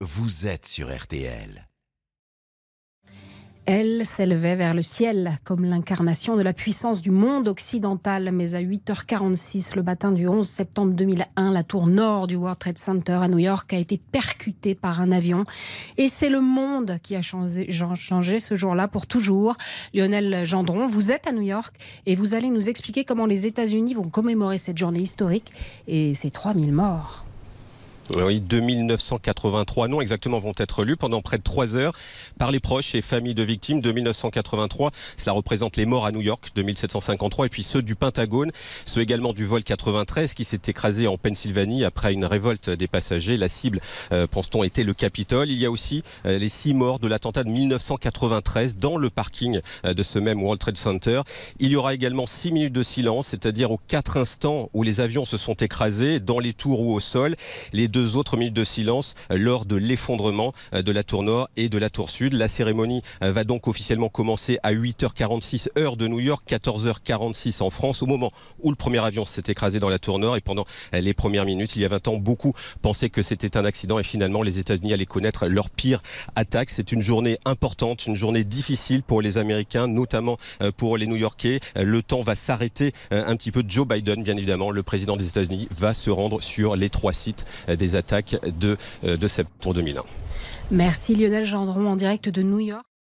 vous êtes sur RTL. Elle s'élevait vers le ciel comme l'incarnation de la puissance du monde occidental. Mais à 8h46, le matin du 11 septembre 2001, la tour nord du World Trade Center à New York a été percutée par un avion. Et c'est le monde qui a changé ce jour-là pour toujours. Lionel Gendron, vous êtes à New York et vous allez nous expliquer comment les États-Unis vont commémorer cette journée historique et ces 3000 morts. Oui, 2983 noms exactement vont être lus pendant près de 3 heures par les proches et familles de victimes. 2983, cela représente les morts à New York, 2753, et puis ceux du Pentagone, ceux également du vol 93 qui s'est écrasé en Pennsylvanie après une révolte des passagers. La cible, pense-t-on, était le Capitole. Il y a aussi les 6 morts de l'attentat de 1993 dans le parking de ce même World Trade Center. Il y aura également 6 minutes de silence, c'est-à-dire aux 4 instants où les avions se sont écrasés dans les tours ou au sol. Les 2 autres minutes de silence lors de l'effondrement de la tour nord et de la tour sud. La cérémonie va donc officiellement commencer à 8h46 heure de New York, 14h46 en France, au moment où le premier avion s'est écrasé dans la tour nord. Et pendant les premières minutes, il y a 20 ans, beaucoup pensaient que c'était un accident et finalement les États-Unis allaient connaître leur pire attaque. C'est une journée importante, une journée difficile pour les Américains, notamment pour les New-Yorkais. Le temps va s'arrêter un petit peu. Joe Biden, bien évidemment, le président des États-Unis, va se rendre sur les 3 sites des attaques de septembre 2001. Merci Lionel Gendron en direct de New York.